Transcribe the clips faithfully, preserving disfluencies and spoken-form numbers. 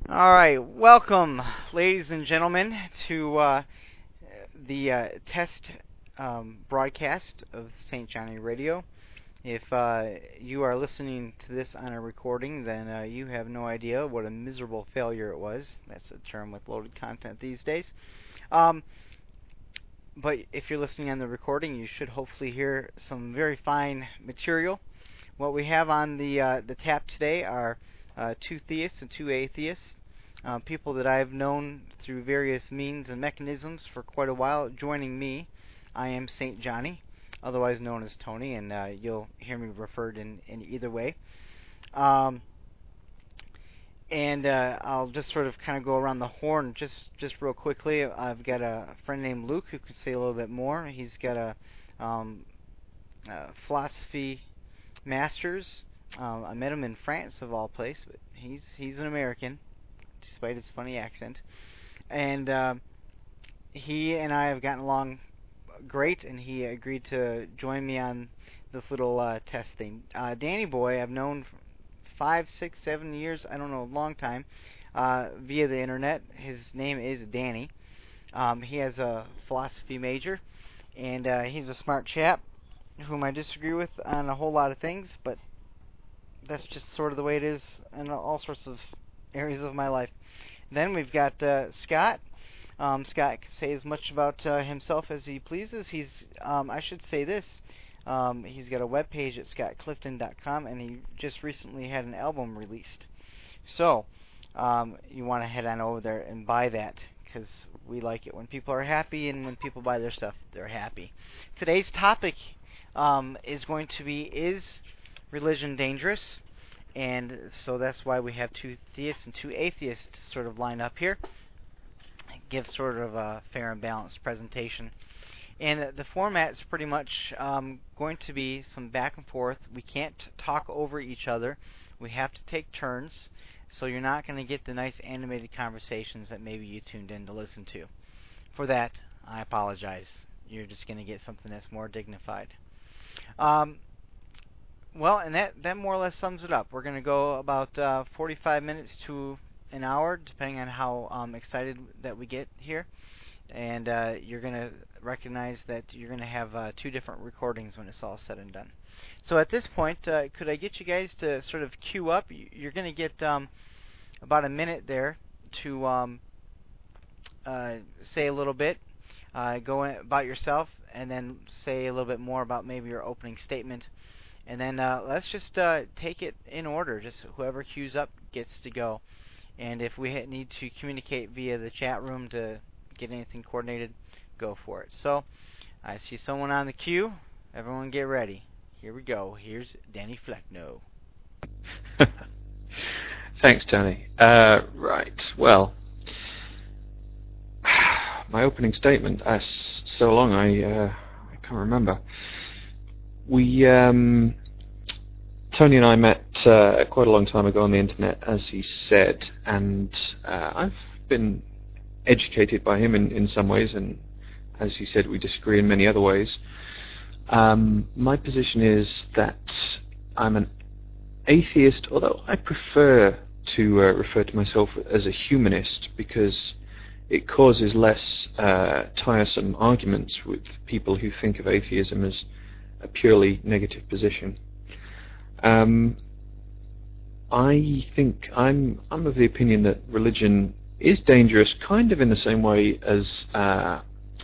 All right, welcome, ladies and gentlemen, to uh, the uh, test um, broadcast of Saint Johnny Radio. If uh, you are listening to this on a recording, then uh, you have no idea what a miserable failure it was. That's a term with loaded content these days. Um, but if you're listening on the recording, you should hopefully hear some very fine material. What we have on the uh, the tap today are uh, two theists and two atheists, uh, people that I've known through various means and mechanisms for quite a while. Joining me, I am Saint Johnny, otherwise known as Tony, and uh, you'll hear me referred in, in either way. Um, and uh, I'll just sort of kind of go around the horn just just real quickly. I've got a friend named Luke who can say a little bit more. He's got a um, uh, philosophy Masters. Um, I met him in France, of all places, but he's he's an American, despite his funny accent. And uh, he and I have gotten along great, and he agreed to join me on this little uh, test thing. Uh, Danny Boy, I've known for five, six, seven years, I don't know, a long time, uh, via the internet. His name is Danny. Um, he has a philosophy major, and uh, he's a smart chap whom I disagree with on a whole lot of things, but that's just sort of the way it is in all sorts of areas of my life. Then we've got uh, Scott. Um, Scott can say as much about uh, himself as he pleases. He's, um, I should say this, um, he's got a webpage at scott clifton dot com, and he just recently had an album released. So, um, you want to head on over there and buy that, because we like it when people are happy, and when people buy their stuff, they're happy. Today's topic Um, is going to be, is religion dangerous? And so that's why we have two theists and two atheists sort of line up here. Give sort of a fair and balanced presentation. And the format is pretty much um, going to be some back and forth. We can't talk over each other. We have to take turns. So you're not going to get the nice animated conversations that maybe you tuned in to listen to. For that, I apologize. You're just going to get something that's more dignified. Um, well, and that, that more or less sums it up. We're going to go about uh, forty-five minutes to an hour, depending on how um, excited that we get here. And uh, you're going to recognize that you're going to have uh, two different recordings when it's all said and done. So at this point, uh, could I get you guys to sort of queue up? You're going to get um, about a minute there to um, uh, say a little bit, uh, go in about yourself, and then say a little bit more about maybe your opening statement. And then uh, let's just uh, take it in order. Just whoever queues up gets to go. And if we need to communicate via the chat room to get anything coordinated, go for it. So I see someone on the queue. Everyone get ready. Here we go. Here's Danny Fleckno. Thanks, Tony. Uh, right. Well, my opening statement, uh, so long I uh, I can't remember. We um, Tony and I met uh, quite a long time ago on the internet, as he said, and uh, I've been educated by him in, in some ways, and as he said, we disagree in many other ways. Um, my position is that I'm an atheist, although I prefer to uh, refer to myself as a humanist, because it causes less uh, tiresome arguments with people who think of atheism as a purely negative position. Um, I think I'm I'm of the opinion that religion is dangerous, kind of in the same way as uh,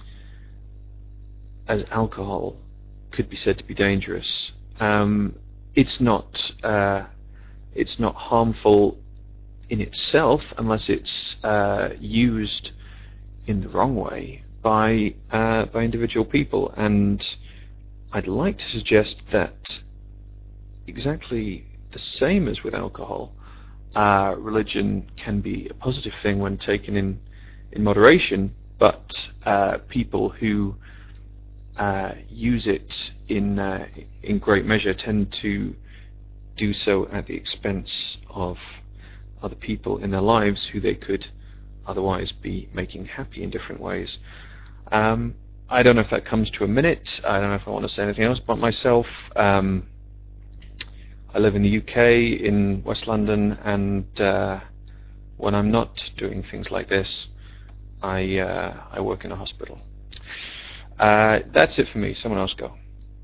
as alcohol could be said to be dangerous. Um, it's not uh, it's not harmful in itself unless it's uh, used in the wrong way by uh, by individual people, and I'd like to suggest that exactly the same as with alcohol, uh, religion can be a positive thing when taken in in moderation, but uh, people who uh, use it in uh, in great measure tend to do so at the expense of other people in their lives who they could otherwise be making happy in different ways. Um, I don't know if that comes to a minute. I don't know if I want to say anything else about myself. Um, I live in the U K, in West London, and uh, when I'm not doing things like this, I uh, I work in a hospital. Uh, that's it for me. Someone else go.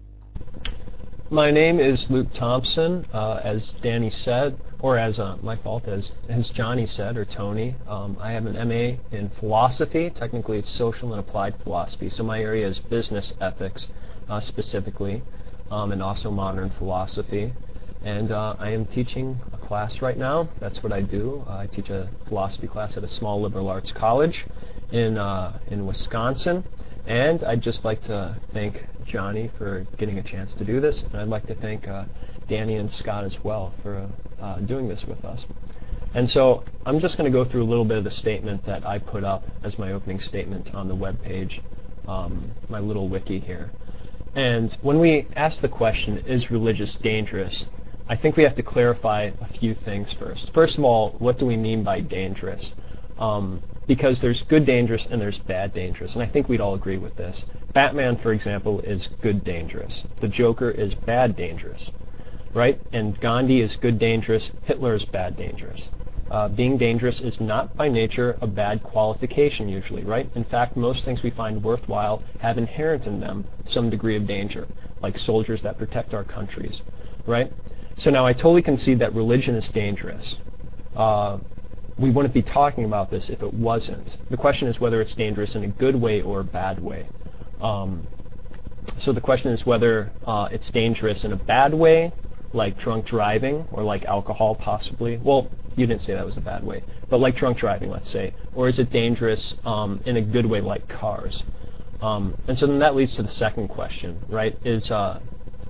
My name is Luke Thompson. Uh, as Danny said, or as uh, my fault, as as Johnny said, or Tony, um, I have an M A in philosophy. Technically, it's social and applied philosophy. So my area is business ethics, uh, specifically, um, and also modern philosophy. And uh, I am teaching a class right now. That's what I do. Uh, I teach a philosophy class at a small liberal arts college in uh, in Wisconsin. And I'd just like to thank Johnny for getting a chance to do this, and I'd like to thank uh, Danny and Scott as well for uh, doing this with us. And so I'm just going to go through a little bit of the statement that I put up as my opening statement on the web page, um, my little wiki here. And when we ask the question, is religious dangerous, I think we have to clarify a few things first. First of all, what do we mean by dangerous? Um, because there's good dangerous and there's bad dangerous, and I think we'd all agree with this. Batman, for example, is good dangerous. The Joker is bad dangerous, right? And Gandhi is good dangerous. Hitler is bad dangerous. Uh, being dangerous is not by nature a bad qualification usually, right? In fact, most things we find worthwhile have inherent in them some degree of danger, like soldiers that protect our countries, right? So now I totally concede that religion is dangerous. Uh, we wouldn't be talking about this if it wasn't. The question is whether it's dangerous in a good way or a bad way. Um, so the question is whether uh, it's dangerous in a bad way, like drunk driving, or like alcohol possibly. Well, you didn't say that was a bad way, but like drunk driving, let's say. Or is it dangerous um, in a good way, like cars? Um, and so then that leads to the second question, right? Is uh,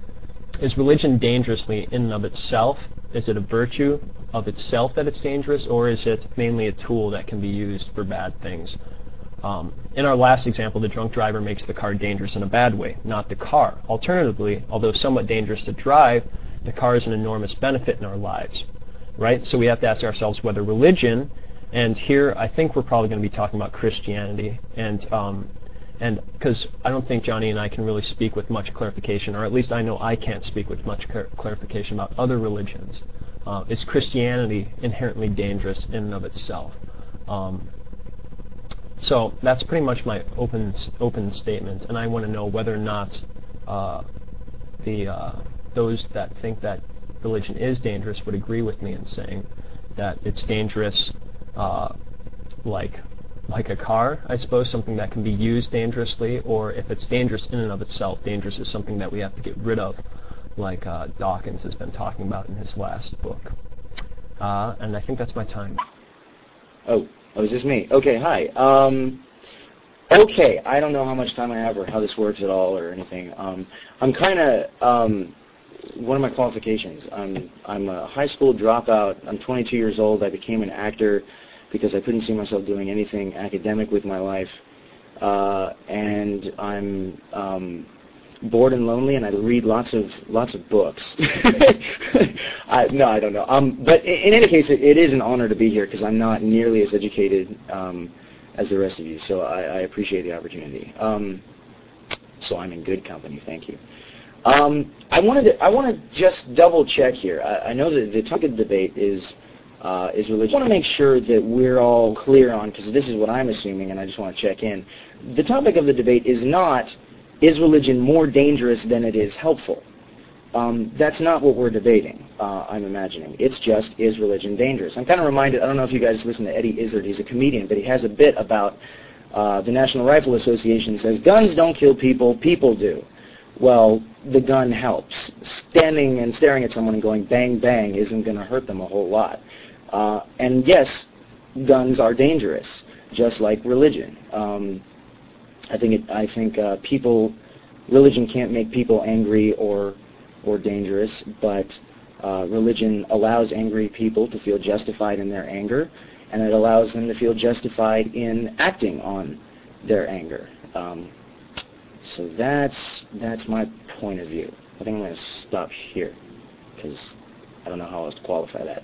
is religion dangerously in and of itself? Is it a virtue of itself that it's dangerous, or is it mainly a tool that can be used for bad things? Um, in our last example, the drunk driver makes the car dangerous in a bad way, not the car. Alternatively, although somewhat dangerous to drive, the car is an enormous benefit in our lives, right? So we have to ask ourselves whether religion, and here I think we're probably going to be talking about Christianity, and um, and because I don't think Johnny and I can really speak with much clarification, or at least I know I can't speak with much clar- clarification about other religions. Uh, is Christianity inherently dangerous in and of itself? Um, so that's pretty much my open open statement, and I want to know whether or not uh, the uh, those that think that religion is dangerous would agree with me in saying that it's dangerous, uh, like like a car, I suppose, something that can be used dangerously, or if it's dangerous in and of itself, dangerous is something that we have to get rid of, like uh, Dawkins has been talking about in his last book. Uh, and I think that's my time. Oh, oh, is this me? Okay, hi. Um, okay, I don't know how much time I have or how this works at all or anything. Um, I'm kind of, um, one of my qualifications, I'm, I'm a high school dropout. I'm twenty-two years old. I became an actor because I couldn't see myself doing anything academic with my life. Uh, and I'm um, bored and lonely, and I read lots of lots of books. I, no, I don't know. Um, but in, in any case, it, it is an honor to be here because I'm not nearly as educated um, as the rest of you. So I, I appreciate the opportunity. Um, so I'm in good company. Thank you. Um, I wanted to, I want to just double check here. I, I know that the topic of the debate is uh, is religion. I want to make sure that we're all clear on, because this is what I'm assuming, and I just want to check in. The topic of the debate is not, is religion more dangerous than it is helpful? Um, that's not what we're debating, uh, I'm imagining. It's just, is religion dangerous? I'm kind of reminded, I don't know if you guys listen to Eddie Izzard, he's a comedian, but he has a bit about uh, the National Rifle Association says, guns don't kill people, people do. Well, the gun helps. Standing and staring at someone and going bang, bang isn't going to hurt them a whole lot. Uh, and yes, guns are dangerous, just like religion. Um, I think it, I think uh, people, religion can't make people angry or or dangerous, but uh, religion allows angry people to feel justified in their anger, and it allows them to feel justified in acting on their anger. Um, so that's that's my point of view. I think I'm going to stop here because I don't know how else to qualify that.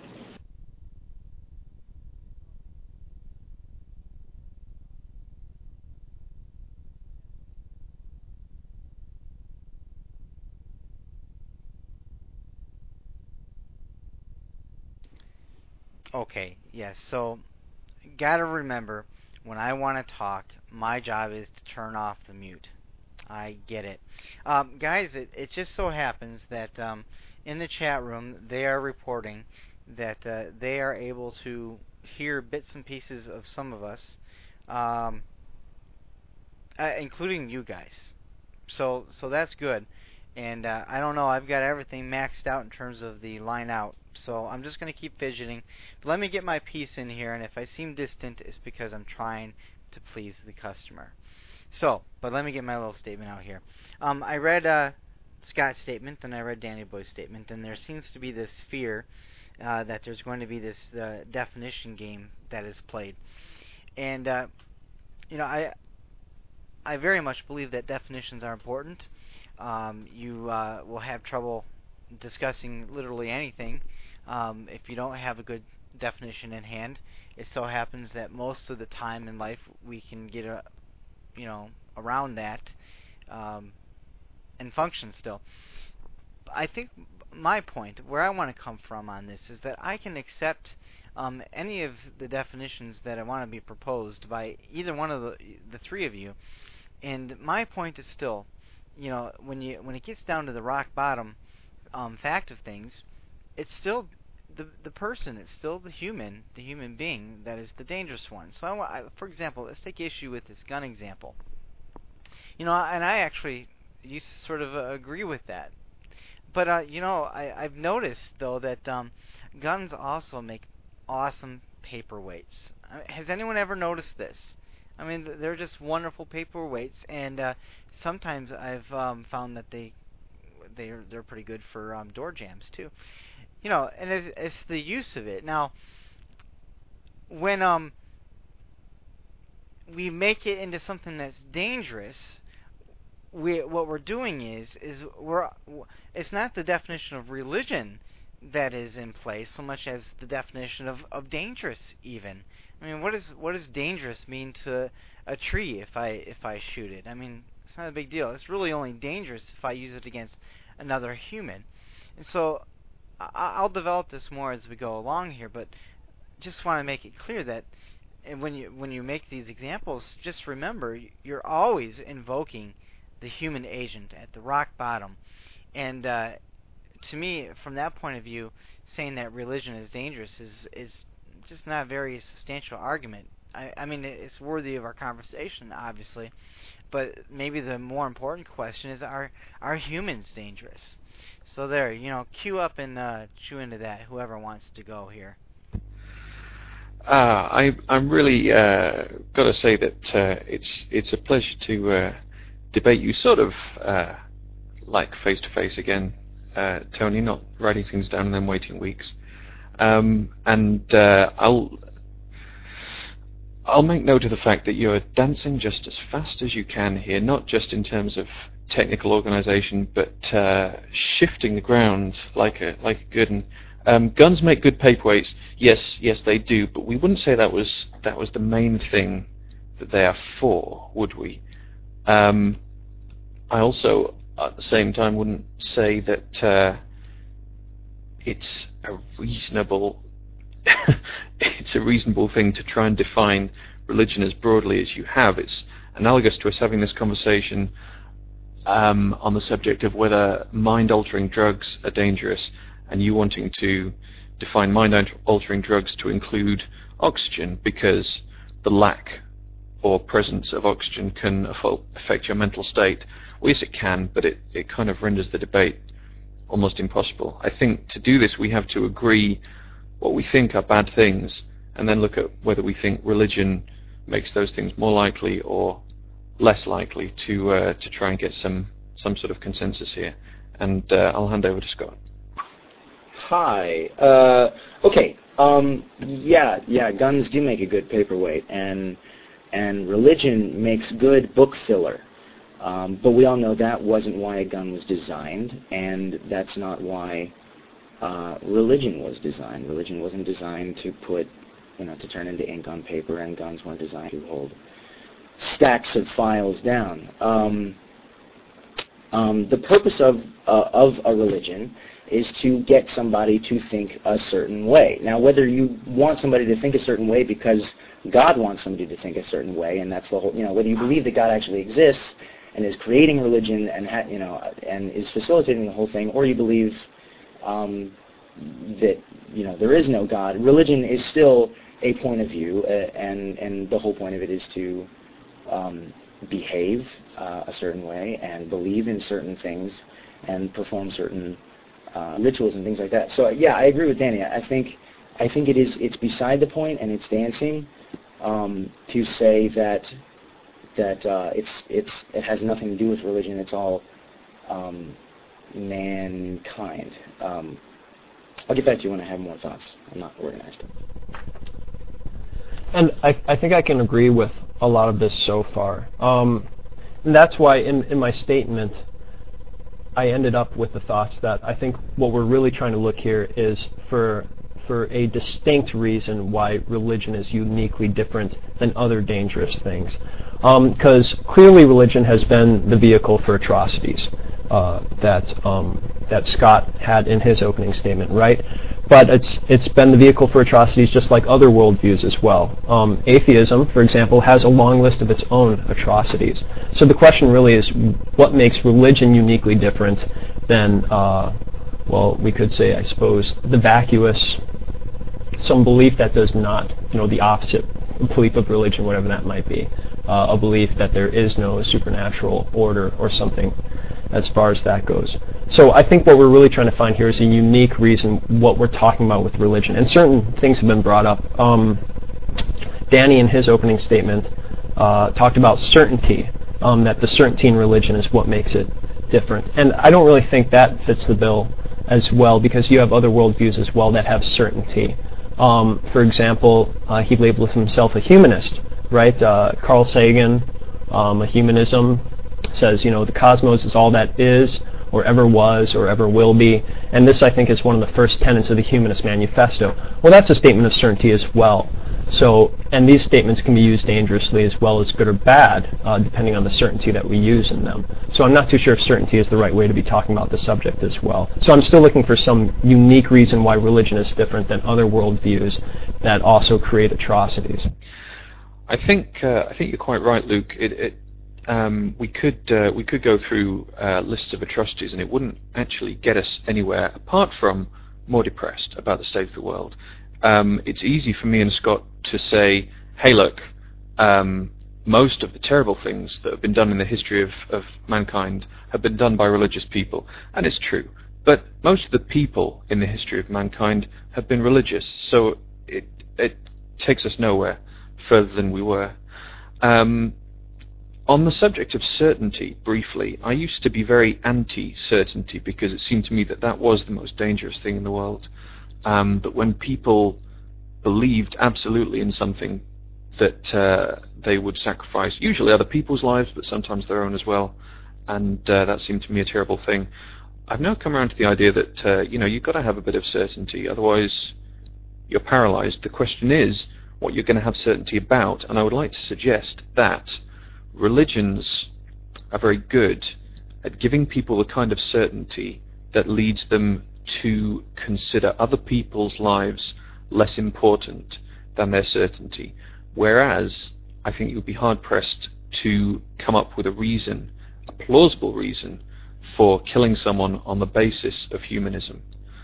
Okay, yes. So, gotta remember, when I want to talk, my job is to turn off the mute. I get it. Um, guys, it, it just so happens that um, in the chat room, they are reporting that uh, they are able to hear bits and pieces of some of us, um, uh, including you guys. So, so that's good. And uh, I don't know, I've got everything maxed out in terms of the line out. So I'm just going to keep fidgeting. But let me get my piece in here, and if I seem distant, it's because I'm trying to please the customer. So, but let me get my little statement out here. Um, I read uh, Scott's statement, and I read Danny Boy's statement, and there seems to be this fear uh, that there's going to be this uh, definition game that is played. And, uh, you know, I I very much believe that definitions are important. Um, you uh, will have trouble discussing literally anything um, if you don't have a good definition in hand. It so happens that most of the time in life we can get a you know, around that um, and function still. I think my point, where I want to come from on this, is that I can accept um, any of the definitions that I want to be proposed by either one of the the three of you. And my point is still, you know, when you when it gets down to the rock bottom um, fact of things, it's still the the person, it's still the human, the human being that is the dangerous one. So, I, want, I, for example, let's take issue with this gun example. You know, and I actually used to sort of uh, agree with that. But uh, you know, I, I've noticed though that um, guns also make awesome paperweights. I mean, has anyone ever noticed this? I mean, they're just wonderful paperweights, and uh, sometimes I've um, found that they they're they're pretty good for um, door jams too. You know, and it's, it's the use of it. Now, when um we make it into something that's dangerous, we what we're doing is is we're it's not the definition of religion that is in place so much as the definition of, of dangerous even. I mean, what is what does dangerous mean to a tree if I if I shoot it? I mean, it's not a big deal. It's really only dangerous if I use it against another human. And so I'll develop this more as we go along here, but just want to make it clear that when you when you make these examples, just remember you're always invoking the human agent at the rock bottom. And uh, to me, from that point of view, saying that religion is dangerous is is just not a very substantial argument. I, I mean, it's worthy of our conversation, obviously, but maybe the more important question is: Are are humans dangerous? So there, you know, cue up and uh, chew into that. Whoever wants to go here. Uh, I I'm really uh, got to say that uh, it's it's a pleasure to uh, debate you, sort of uh, like face to face again, uh, Tony. Not writing things down and then waiting weeks. Um, and uh, I'll I'll make note of the fact that you're dancing just as fast as you can here, not just in terms of technical organisation, but uh, shifting the ground like a like a good one. Um, guns make good paperweights. Yes, yes, they do. But we wouldn't say that was that was the main thing that they are for, would we? Um, I also, at the same time, wouldn't say that uh, it's a reasonable it's a reasonable thing to try and define religion as broadly as you have. It's analogous to us having this conversation um, on the subject of whether mind-altering drugs are dangerous, and you wanting to define mind-altering drugs to include oxygen because the lack or presence of oxygen can affect your mental state. Well, yes, it can, but it, it kind of renders the debate almost impossible. I think to do this we have to agree what we think are bad things and then look at whether we think religion makes those things more likely or less likely to uh, to try and get some, some sort of consensus here. And uh, I'll hand over to Scott. Hi. Uh, okay. Um, yeah, yeah. Guns do make a good paperweight, and and religion makes good book filler. Um, but we all know that wasn't why a gun was designed, and that's not why uh, religion was designed. Religion wasn't designed to put, you know, to turn into ink on paper, and guns weren't designed to hold stacks of files down. Um, Um, the purpose of uh, of a religion is to get somebody to think a certain way. Now, whether you want somebody to think a certain way because God wants somebody to think a certain way, and that's the whole, you know, whether you believe that God actually exists and is creating religion and ha- you know and is facilitating the whole thing, or you believe um, that you know there is no God, religion is still a point of view, uh, and and the whole point of it is to um, behave uh, a certain way and believe in certain things and perform certain uh, rituals and things like that. So yeah, I agree with Danny. I think I think it is it's beside the point and it's dancing um, to say that that uh, it's it's it has nothing to do with religion. It's all um, mankind. Um, I'll get back to you when I have more thoughts. I'm not organized. And I, I think I can agree with a lot of this so far. Um, and that's why in, in my statement, I ended up with the thoughts that I think what we're really trying to look here is for for a distinct reason why religion is uniquely different than other dangerous things. Because um, clearly religion has been the vehicle for atrocities uh, that um, that Scott had in his opening statement, right? But it's it's been the vehicle for atrocities just like other worldviews as well. Um, atheism, for example, has a long list of its own atrocities. So the question really is, what makes religion uniquely different than, uh, well, we could say, I suppose, the vacuous, some belief that does not, you know, the opposite belief of religion, whatever that might be, uh, a belief that there is no supernatural order or something as far as that goes. So I think what we're really trying to find here is a unique reason what we're talking about with religion. And certain things have been brought up. Um, Danny, in his opening statement, uh, talked about certainty, um, that the certainty in religion is what makes it different. And I don't really think that fits the bill as well, because you have other worldviews as well that have certainty. Um, for example, uh, he labeled himself a humanist, right? Uh, Carl Sagan, um, a humanism, says, you know, the cosmos is all that is, or ever was, or ever will be. And this, I think, is one of the first tenets of the Humanist Manifesto. Well, that's a statement of certainty as well. So, and these statements can be used dangerously as well as good or bad, uh, depending on the certainty that we use in them. So I'm not too sure if certainty is the right way to be talking about the subject as well. So I'm still looking for some unique reason why religion is different than other worldviews that also create atrocities. I think uh, I think you're quite right, Luke. It, it Um, we could uh, we could go through uh, lists of atrocities, and it wouldn't actually get us anywhere apart from more depressed about the state of the world. Um, it's easy for me and Scott to say, "Hey, look, um, most of the terrible things that have been done in the history of, of mankind have been done by religious people," and it's true. But most of the people in the history of mankind have been religious, so it it takes us nowhere further than we were. Um, On the subject of certainty, briefly, I used to be very anti-certainty because it seemed to me that that was the most dangerous thing in the world. Um, that when people believed absolutely in something, that uh, they would sacrifice usually other people's lives, but sometimes their own as well, and uh, that seemed to me a terrible thing. I've now come around to the idea that uh, you know you've got to have a bit of certainty, otherwise you're paralyzed. The question is what you're going to have certainty about, and I would like to suggest that religions are very good at giving people the kind of certainty that leads them to consider other people's lives less important than their certainty. Whereas, I think you'd be hard-pressed to come up with a reason, a plausible reason, for killing someone on the basis of humanism.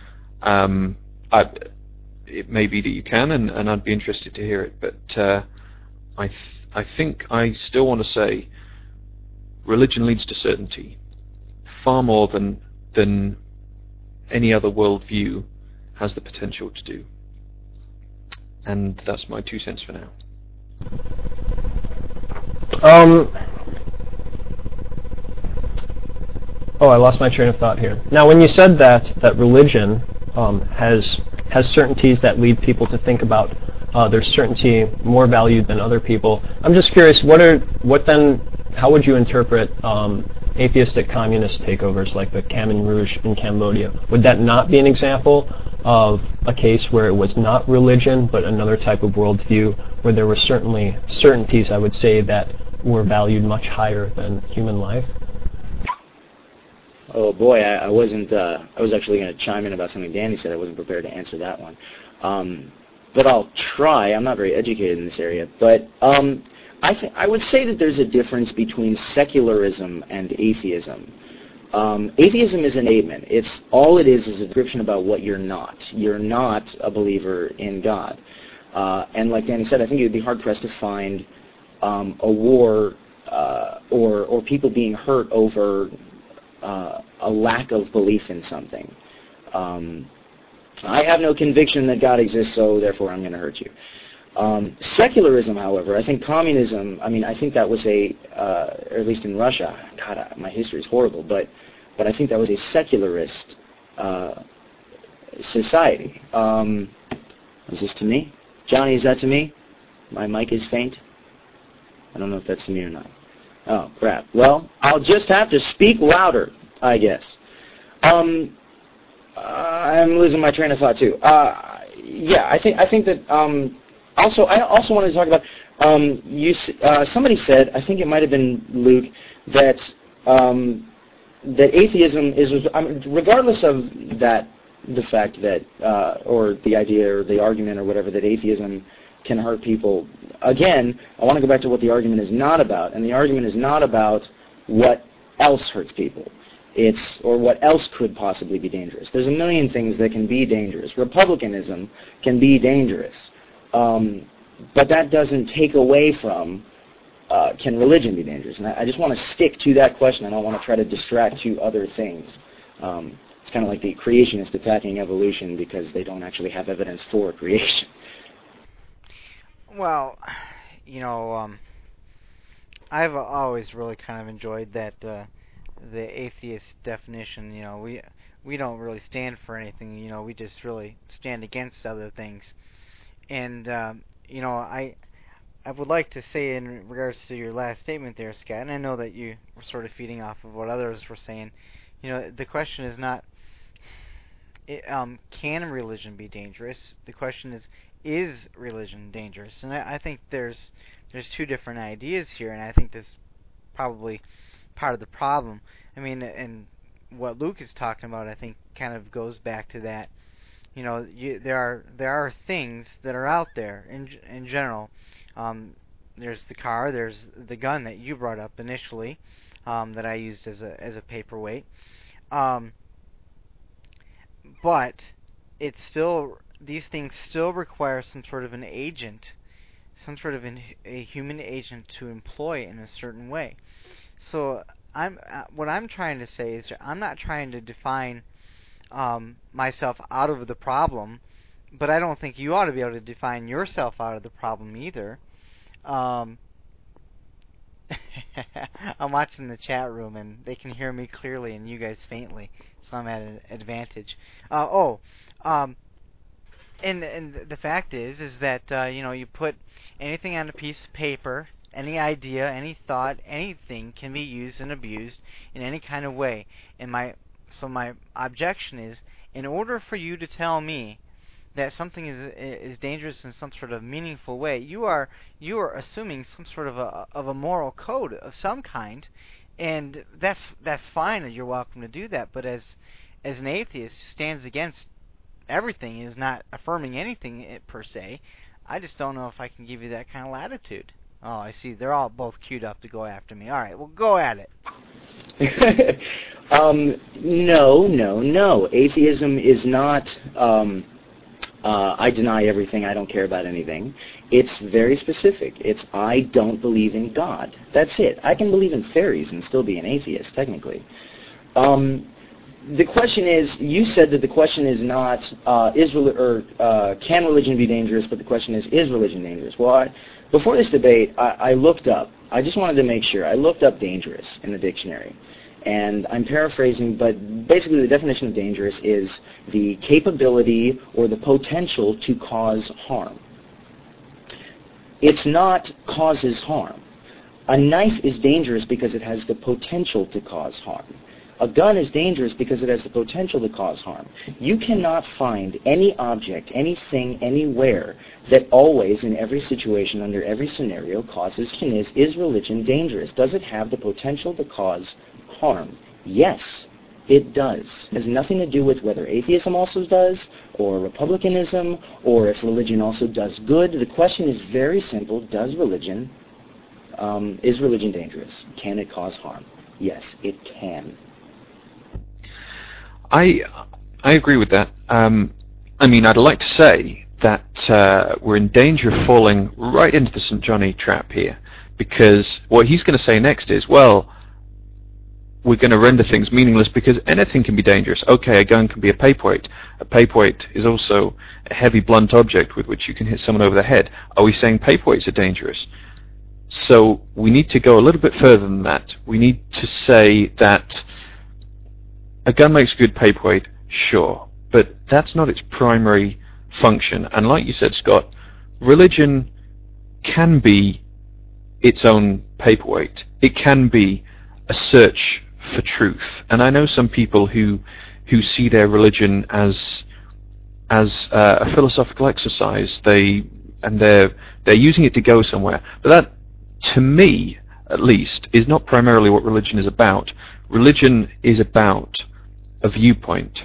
Um, I, it may be that you can, and, and I'd be interested to hear it, but uh, I th- I think I still want to say religion leads to certainty far more than than any other worldview has the potential to do. And that's my two cents for now. Um. Oh, I lost my train of thought here. Now, when you said that that religion um, has has certainties that lead people to think about uh, their certainty more valued than other people, I'm just curious. What are what then? How would you interpret um, atheistic communist takeovers like the Khmer Rouge in Cambodia? Would that not be an example of a case where it was not religion but another type of worldview, where there were certainly certainties, I would say, that were valued much higher than human life? oh boy, I, I wasn't. Uh, I was actually going to chime in about something Danny said. I wasn't prepared to answer that one, um, but I'll try. I'm not very educated in this area, but um, I th- I would say that there's a difference between secularism and atheism. Um, atheism is an statement. It's all it is is a description about what you're not. You're not a believer in God, uh, and like Danny said, I think it would be hard pressed to find um, a war uh, or or people being hurt over uh, a lack of belief in something. Um, I have no conviction that God exists, so therefore I'm going to hurt you. Um, secularism, however, I think communism, I mean, I think that was a, uh, or at least in Russia, God, I, my history is horrible, but, but I think that was a secularist uh, society. Um, is this to me? Johnny, is that to me? My mic is faint? I don't know if that's to me or not. Oh, crap. Well, I'll just have to speak louder, I guess. Um, uh, I'm losing my train of thought, too. Uh, yeah, I think I think that... Um, Also, I also wanted to talk about, um, you, uh, somebody said, I think it might have been Luke, that um, that atheism is, I mean, regardless of that, the fact that, uh, or the idea or the argument or whatever, that atheism can hurt people, again, I want to go back to what the argument is not about, and the argument is not about what else hurts people. It's, or what else could possibly be dangerous. There's a million things that can be dangerous. Republicanism can be dangerous. Um, but that doesn't take away from, uh, can religion be dangerous? And I, I just want to stick to that question. I don't want to try to distract to other things. Um, it's kind of like the creationists attacking evolution because they don't actually have evidence for creation. Well, you know, um, I've always really kind of enjoyed that uh, the atheist definition. You know, we we don't really stand for anything. You know, we just really stand against other things. And, um, you know, I I would like to say in regards to your last statement there, Scott, and I know that you were sort of feeding off of what others were saying, you know, the question is not, it, um, can religion be dangerous? The question is, is religion dangerous? And I, I think there's there's two different ideas here, and I think this is probably part of the problem. I mean, and what Luke is talking about, I think, kind of goes back to that. You know, you, there are there are things that are out there in in general. Um, there's the car, there's the gun that you brought up initially, um, that I used as a as a paperweight. Um, but it's still these things still require some sort of an agent, some sort of an, a human agent to employ in a certain way. So I'm uh, what I'm trying to say is I'm not trying to define Um, myself out of the problem, but I don't think you ought to be able to define yourself out of the problem either. Um, I'm watching the chat room and they can hear me clearly and you guys faintly, so I'm at an advantage. Uh, oh, um, and and the fact is, is that uh, you know, you put anything on a piece of paper, any idea, any thought, anything can be used and abused in any kind of way. And my So my objection is, in order for you to tell me that something is is dangerous in some sort of meaningful way, you are you are assuming some sort of a of a moral code of some kind, and that's that's fine, and you're welcome to do that. But as as an atheist who stands against everything, is not affirming anything per se, I just don't know if I can give you that kind of latitude. Oh, I see. They're all both queued up to go after me. All right, well, go at it. um, no, no, no. Atheism is not, um, uh, I deny everything, I don't care about anything. It's very specific. It's, I don't believe in God. That's it. I can believe in fairies and still be an atheist, technically. Um, the question is, you said that the question is not, uh, is rel- or uh, can religion be dangerous, but the question is, is religion dangerous? Well, I, before this debate, I, I looked up, I just wanted to make sure, I looked up dangerous in the dictionary. And I'm paraphrasing, but basically the definition of dangerous is the capability or the potential to cause harm. It's not causes harm. A knife is dangerous because it has the potential to cause harm. A gun is dangerous because it has the potential to cause harm. You cannot find any object, anything, anywhere that always, in every situation, under every scenario, causes harm. Is, is religion dangerous? Does it have the potential to cause harm? Yes. It does. It has nothing to do with whether atheism also does, or republicanism, or if religion also does good. The question is very simple. Does religion, um, is religion dangerous? Can it cause harm? Yes, it can. I I agree with that. Um, I mean, I'd like to say that uh, we're in danger of falling right into the Saint Johnny trap here, because what he's going to say next is, well, we're going to render things meaningless because anything can be dangerous. Okay, a gun can be a paperweight. A paperweight is also a heavy, blunt object with which you can hit someone over the head. Are we saying paperweights are dangerous? So we need to go a little bit further than that. We need to say that a gun makes a good paperweight, sure, but that's not its primary function. And like you said, Scott, religion can be its own paperweight. It can be a search for truth. And I know some people who who see their religion as as uh, a philosophical exercise. They and they're they're using it to go somewhere. But that, to me, at least, is not primarily what religion is about. Religion is about a viewpoint,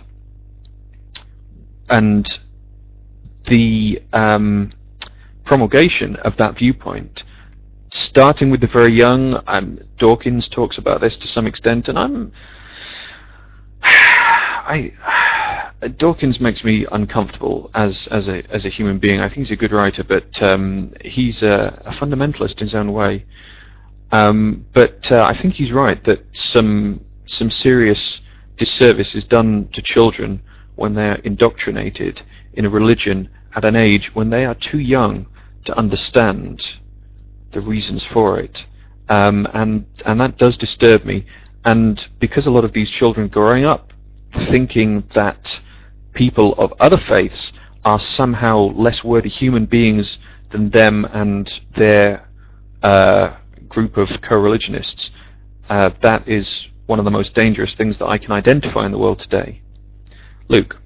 and the um, promulgation of that viewpoint, starting with the very young. Um, Dawkins talks about this to some extent, and I'm, I, Dawkins makes me uncomfortable as as a as a human being. I think he's a good writer, but um, he's a, a fundamentalist in his own way. Um, but uh, I think he's right that some some serious disservice is done to children when they're indoctrinated in a religion at an age when they are too young to understand the reasons for it, um, and and that does disturb me. And because a lot of these children growing up thinking that people of other faiths are somehow less worthy human beings than them and their uh, group of co-religionists, uh, that is one of the most dangerous things that I can identify in the world today. Luke.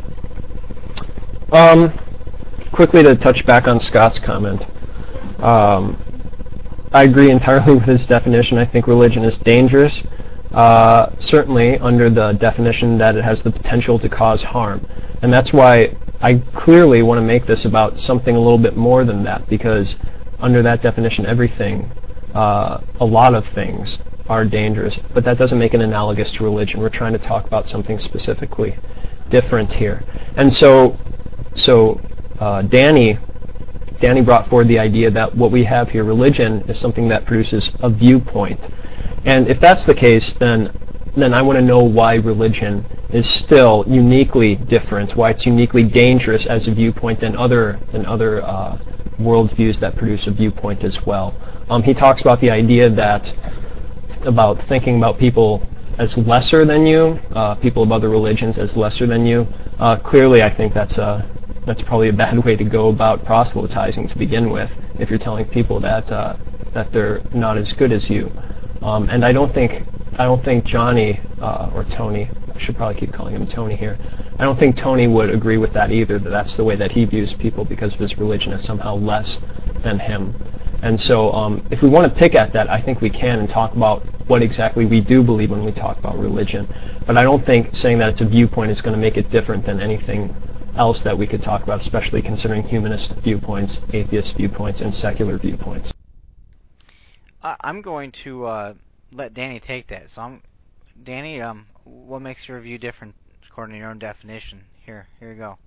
Um, quickly to touch back on Scott's comment. Um, I agree entirely with his definition. I think religion is dangerous, uh, certainly under the definition that it has the potential to cause harm. And that's why I clearly want to make this about something a little bit more than that, because under that definition, everything, uh, a lot of things are dangerous, but that doesn't make it analogous to religion. We're trying to talk about something specifically different here. And so, so uh, Danny Danny brought forward the idea that what we have here, religion, is something that produces a viewpoint. And if that's the case, then then I want to know why religion is still uniquely different, why it's uniquely dangerous as a viewpoint than other than other uh, worldviews that produce a viewpoint as well. Um, he talks about the idea that about thinking about people as lesser than you, uh, people of other religions as lesser than you. Uh, clearly, I think that's a that's probably a bad way to go about proselytizing to begin with, if you're telling people that uh, that they're not as good as you. Um, and I don't think I don't think Johnny uh, or Tony, I should probably keep calling him Tony here, I don't think Tony would agree with that either, that that's the way that he views people because of his religion as somehow less than him. And so um, if we want to pick at that, I think we can and talk about what exactly we do believe when we talk about religion. But I don't think saying that it's a viewpoint is going to make it different than anything else that we could talk about, especially considering humanist viewpoints, atheist viewpoints, and secular viewpoints. I'm going to uh, let Danny take that. So, I'm, Danny, um, what makes your view different according to your own definition? Here, here you go.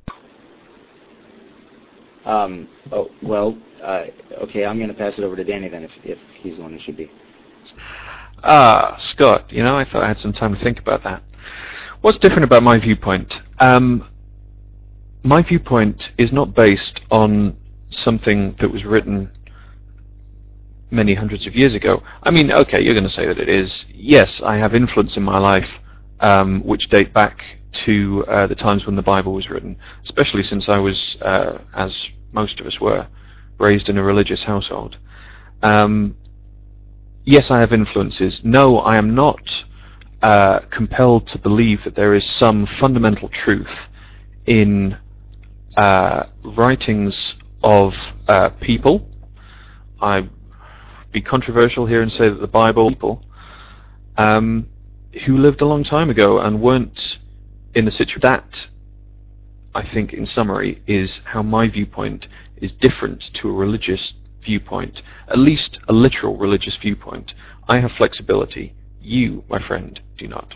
Um, oh, well, uh, okay, I'm going to pass it over to Danny then, if, if he's the one who should be. Ah, Scott, you know, I thought I had some time to think about that. What's different about my viewpoint? Um, my viewpoint is not based on something that was written many hundreds of years ago. I mean, okay, you're going to say that it is. Yes, I have influence in my life um, which date back to uh, the times when the Bible was written, especially since I was, uh, as most of us were, raised in a religious household. Um, yes, I have influences. No, I am not uh, compelled to believe that there is some fundamental truth in uh, writings of uh, people. I be controversial here and say that the Bible people. Um, who lived a long time ago and weren't in the situation. That, I think, in summary, is how my viewpoint is different to a religious viewpoint, at least a literal religious viewpoint. I have flexibility. You, my friend, do not.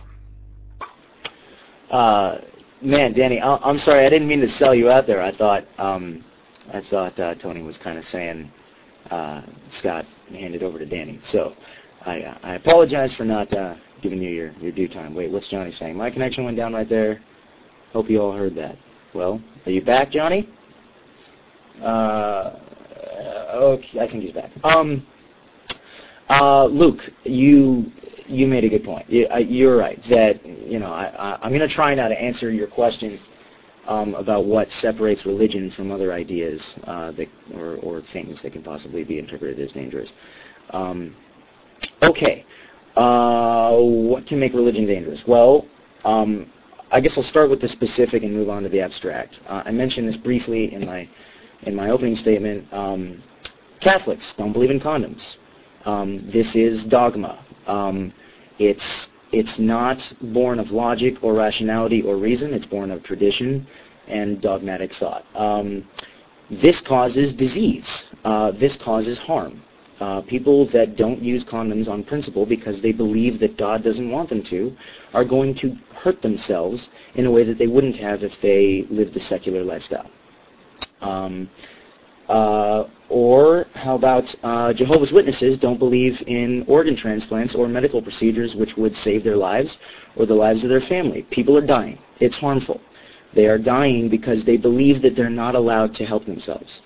Uh, man, Danny, I- I'm sorry. I didn't mean to sell you out there. I thought um, I thought uh, Tony was kind of saying uh, Scott handed over to Danny. So I, uh, I apologize for not uh, giving you your, your due time. Wait, what's Johnny saying? My connection went down right there. Hope you all heard that. Well, are you back, Johnny? Uh, okay, I think he's back. Um, uh, Luke, you you made a good point. You, uh, you're right that you know I, I, I'm going to try now to answer your question um, about what separates religion from other ideas uh, that or, or things that can possibly be interpreted as dangerous. Um, okay, uh, what can make religion dangerous? Well, um, I guess I'll start with the specific and move on to the abstract. Uh, I mentioned this briefly in my in my opening statement. Um, Catholics don't believe in condoms. Um, this is dogma. Um, it's it's not born of logic or rationality or reason. It's born of tradition and dogmatic thought. Um, this causes disease. Uh, this causes harm. Uh, people that don't use condoms on principle because they believe that God doesn't want them to are going to hurt themselves in a way that they wouldn't have if they lived a secular lifestyle. Um, uh, or how about uh, Jehovah's Witnesses don't believe in organ transplants or medical procedures which would save their lives or the lives of their family. People are dying. It's harmful. They are dying because they believe that they're not allowed to help themselves.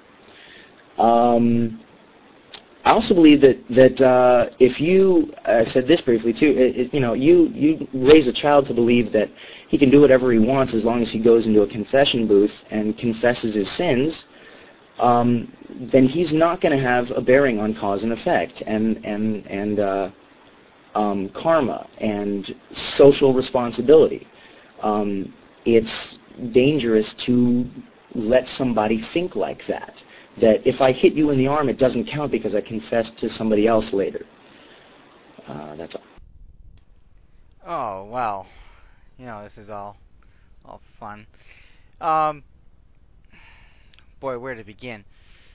Um, I also believe that that uh, if you, I said this briefly too, it, it, you know, you, you raise a child to believe that he can do whatever he wants as long as he goes into a confession booth and confesses his sins, um, then he's not going to have a bearing on cause and effect and and and uh, um, karma and social responsibility. Um, it's dangerous to let somebody think like that. That if I hit you in the arm, it doesn't count because I confessed to somebody else later. Uh, that's all. Oh, well, you know, this is all all fun. Um, boy, where to begin?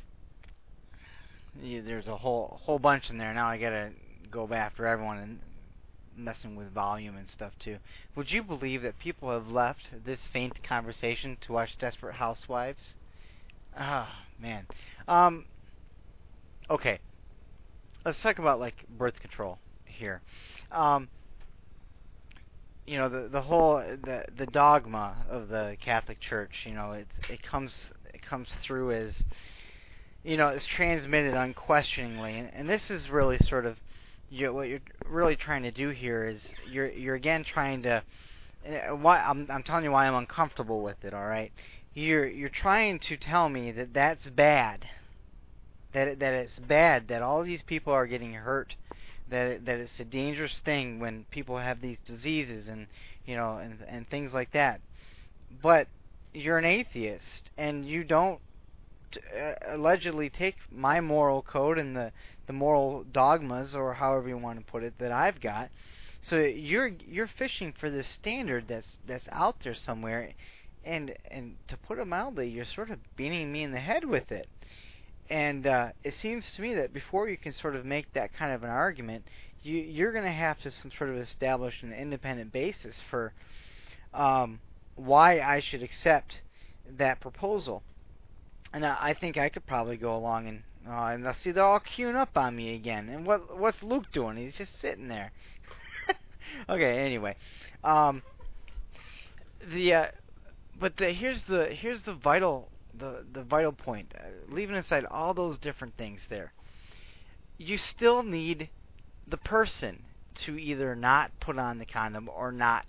Yeah, there's a whole whole bunch in there. Now I gotta go after everyone and messing with volume and stuff too. Would you believe that people have left this faint conversation to watch Desperate Housewives? Ah, man. Um, okay. Let's talk about, like, birth control here. Um, you know, the the whole the the dogma of the Catholic Church, you know, it it comes it comes through as, you know, it's transmitted unquestioningly, and, and this is really sort of, you know, what you're really trying to do here is you're you're again trying to, why I'm I'm telling you why I'm uncomfortable with it. All right. You're you're trying to tell me that that's bad, that it, that it's bad that all these people are getting hurt, that it, that it's a dangerous thing when people have these diseases and you know and and things like that. But you're an atheist and you don't uh, allegedly take my moral code and the the moral dogmas or however you want to put it that I've got. So you're you're fishing for this standard that's that's out there somewhere. And and to put it mildly, you're sort of beating me in the head with it. And uh, it seems to me that before you can sort of make that kind of an argument, you, you're going to have to some sort of establish an independent basis for um, why I should accept that proposal. And I, I think I could probably go along and uh, and I see they're all queuing up on me again. And what what's Luke doing? He's just sitting there. Okay. Anyway, um, the. Uh, But the, here's the here's the vital the the vital point. Uh, leaving aside all those different things there, you still need the person to either not put on the condom or not,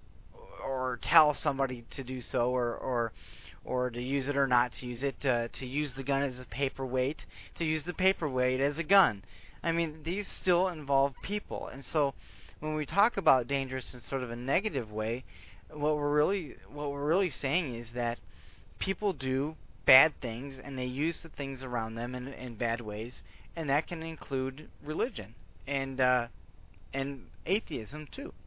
or tell somebody to do so, or or or to use it or not to use it. Uh, to use the gun as a paperweight, to use the paperweight as a gun. I mean, these still involve people, and so when we talk about dangerous in sort of a negative way, What we're really what we're really saying is that people do bad things and they use the things around them in, in bad ways, and that can include religion and uh, and atheism too.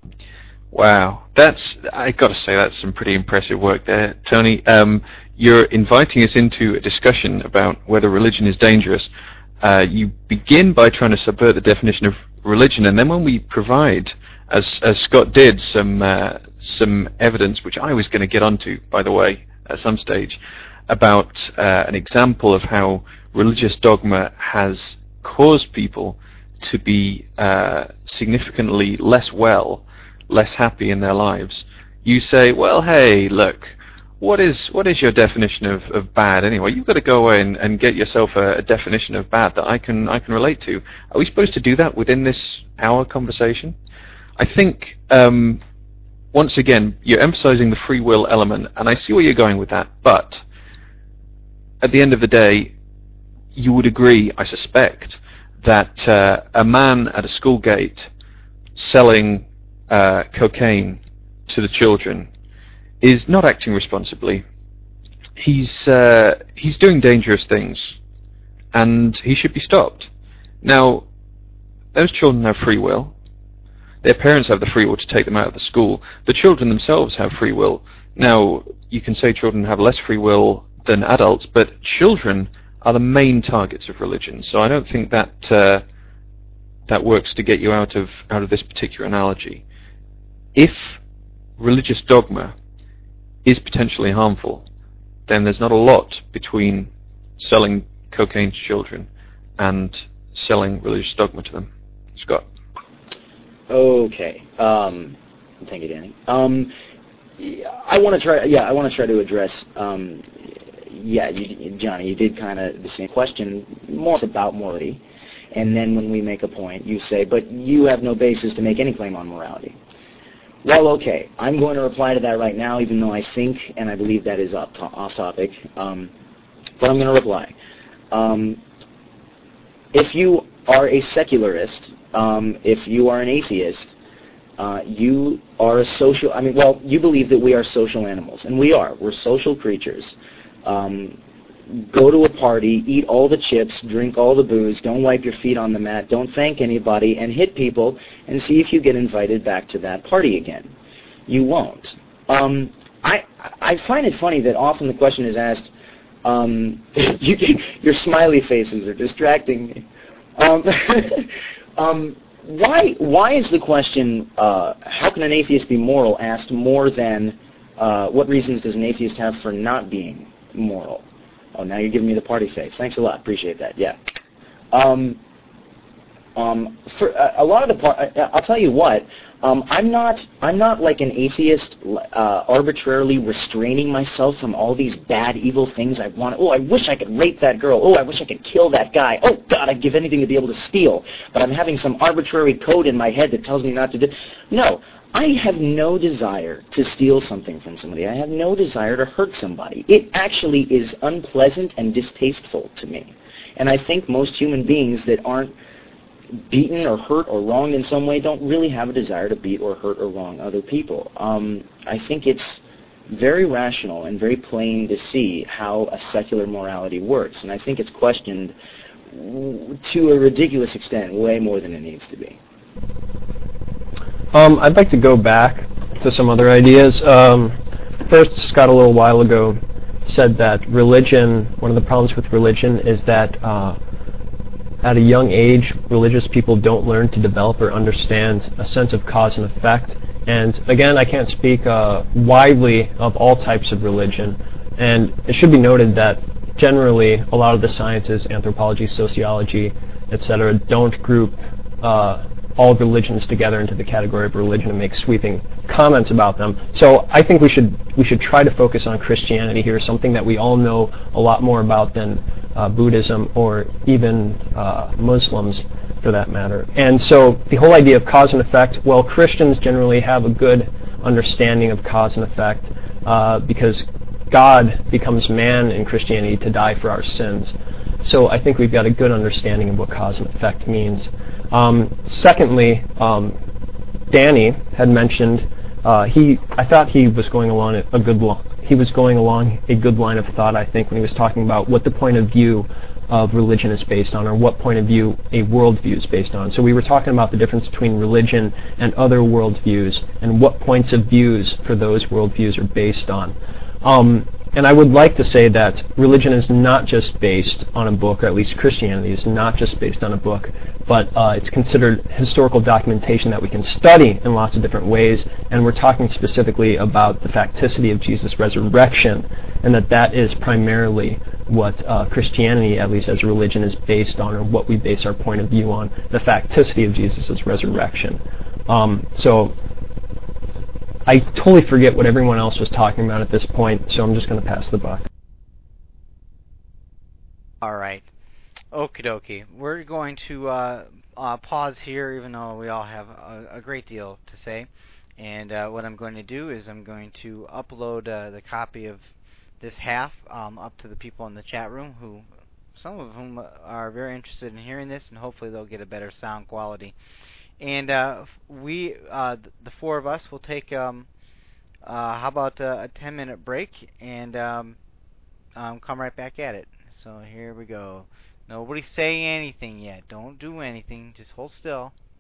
Wow, that's, I got to say, that's some pretty impressive work there, Tony. Um, you're inviting us into a discussion about whether religion is dangerous. Uh, you begin by trying to subvert the definition of religion, and then when we provide, as as Scott did, some uh, some evidence, which I was going to get onto, by the way, at some stage, about uh, an example of how religious dogma has caused people to be uh, significantly less well, less happy in their lives, you say, well, hey, look, what is what is your definition of, of bad anyway? You've got to go away and, and get yourself a, a definition of bad that I can I can relate to. Are we supposed to do that within this hour conversation? I think, um, once again, you're emphasizing the free will element, and I see where you're going with that, but at the end of the day, you would agree, I suspect, that uh, a man at a school gate selling uh, cocaine to the children is not acting responsibly. He's uh, he's doing dangerous things, and he should be stopped. Now, those children have free will. Their parents have the free will to take them out of the school. The children themselves have free will. Now, you can say children have less free will than adults, but children are the main targets of religion. So I don't think that uh, that works to get you out of out of this particular analogy. If religious dogma is potentially harmful, then there's not a lot between selling cocaine to children and selling religious dogma to them. Scott. Okay. Um, thank you, Danny. Um, I want to try. Yeah, I want to try to address. Um, yeah, you, Johnny, you did kind of the same question, more about morality, and then when we make a point, you say, "But you have no basis to make any claim on morality." Well, okay, I'm going to reply to that right now, even though I think and I believe that is off, to- off topic. Um, but I'm going to reply. Um, if you are a secularist, um, if you are an atheist, uh, you are a social. I mean, well, you believe that we are social animals, and we are. We're social creatures. Um, go to a party, eat all the chips, drink all the booze, don't wipe your feet on the mat, don't thank anybody, and hit people, and see if you get invited back to that party again. You won't. Um, I I find it funny that often the question is asked, um, you, your smiley faces are distracting me. Um, um, why why is the question, uh, how can an atheist be moral, asked more than uh, what reasons does an atheist have for not being moral? Oh, now you're giving me the party face. Thanks a lot. Appreciate that. Yeah. Um, um, for uh, a lot of the part, I'll tell you what. Um, I'm not. I'm not like an atheist, uh, arbitrarily restraining myself from all these bad, evil things I want. Oh, I wish I could rape that girl. Oh, I wish I could kill that guy. Oh God, I'd give anything to be able to steal. But I'm having some arbitrary code in my head that tells me not to do. No. I have no desire to steal something from somebody. I have no desire to hurt somebody. It actually is unpleasant and distasteful to me. And I think most human beings that aren't beaten or hurt or wronged in some way don't really have a desire to beat or hurt or wrong other people. Um, I think it's very rational and very plain to see how a secular morality works. And I think it's questioned to a ridiculous extent, way more than it needs to be. Um, I'd like to go back to some other ideas. Um, first, Scott a little while ago said that religion, one of the problems with religion is that uh, at a young age, religious people don't learn to develop or understand a sense of cause and effect. And again, I can't speak uh, widely of all types of religion. And it should be noted that generally a lot of the sciences, anthropology, sociology, et cetera, don't group uh, all religions together into the category of religion and make sweeping comments about them. So I think we should we should try to focus on Christianity here, something that we all know a lot more about than uh, Buddhism or even uh, Muslims, for that matter. And so the whole idea of cause and effect, well, Christians generally have a good understanding of cause and effect uh, because God becomes man in Christianity to die for our sins. So I think we've got a good understanding of what cause and effect means. Um, secondly, um, Danny had mentioned uh, he. I thought he was going along a good he was going along a good line of thought, I think, when he was talking about what the point of view of religion is based on, or what point of view a worldview is based on. So we were talking about the difference between religion and other worldviews, and what points of views for those worldviews are based on. Um, and I would like to say that religion is not just based on a book, or at least Christianity is not just based on a book, but uh, it's considered historical documentation that we can study in lots of different ways, and we're talking specifically about the facticity of Jesus' resurrection, and that that is primarily what uh, Christianity, at least as a religion, is based on, or what we base our point of view on, the facticity of Jesus' resurrection. Um, so I totally forget what everyone else was talking about at this point, so I'm just going to pass the buck. All right. Okie dokie. We're going to uh, uh, pause here, even though we all have a, a great deal to say. And uh, what I'm going to do is I'm going to upload uh, the copy of this half um, up to the people in the chat room, who some of whom are very interested in hearing this, and hopefully they'll get a better sound quality. And uh, we, uh, the four of us, will take, um, uh, how about a ten-minute break, and um, um, come right back at it. So here we go. Nobody say anything yet. Don't do anything. Just hold still.